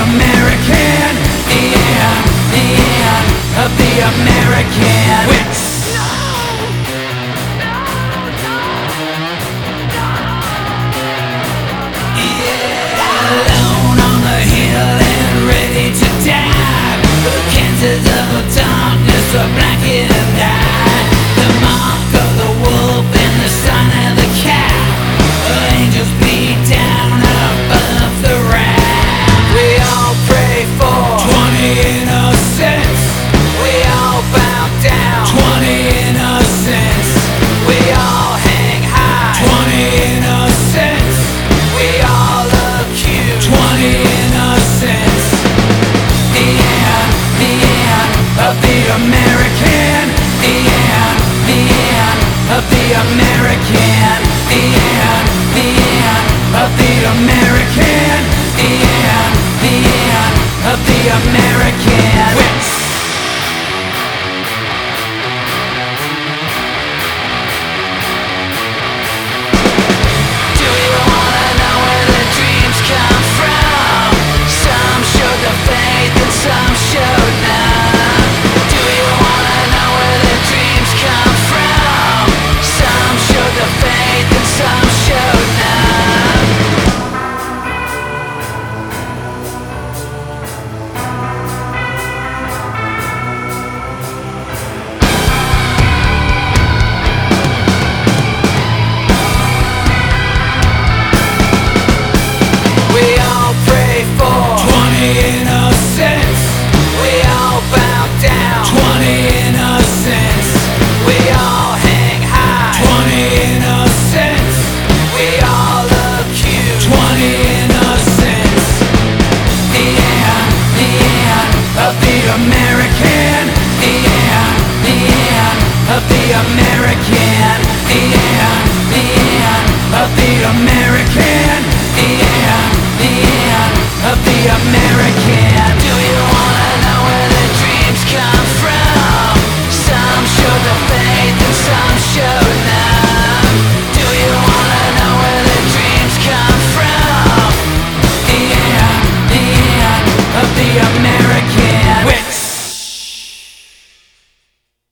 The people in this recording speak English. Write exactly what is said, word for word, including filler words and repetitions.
American, the end, the end of the American. Which alone on the hill and ready to die. The cancers of darkness are blackened eye. The mark of the wolf and the sign of the cat. Angels beat down above the wrath. We all pray for twenty innocents. We all bow down twenty innocents. We all hang high twenty innocents. We all accuse twenty innocents. The end, the end of the American. The end, the end of the American. The end, the end of the American. The end, the end of the American. Which do you wanna know where the dreams come from? Some showed the faith and some showed none. Do you wanna know where the dreams come from? Some showed the faith and some showed none. We all pray for twenty innocents. We all bow down twenty innocents. We all hang high twenty innocents. We all accuse twenty innocents. The end, the end of the American. The end, the end of the American. The end, the end of the American. The end, the end of the American.